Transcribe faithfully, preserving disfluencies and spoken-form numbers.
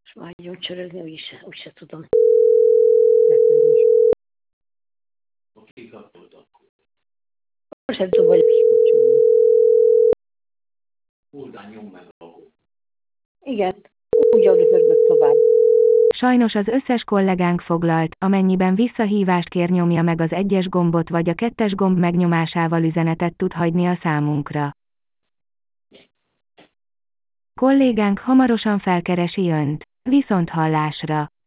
Vágyon csörögni, úgyse, úgyse tudom. Most nem tudom, hogy Huldán nyom meg a gomb. igen, úgy pörgök tovább. Sajnos az összes kollégánk foglalt, amennyiben visszahívást kér, nyomja meg az egyes gombot vagy a kettes gomb megnyomásával üzenetet tud hagyni a számunkra. Kollégánk hamarosan felkeresi Önt. Viszonthallásra!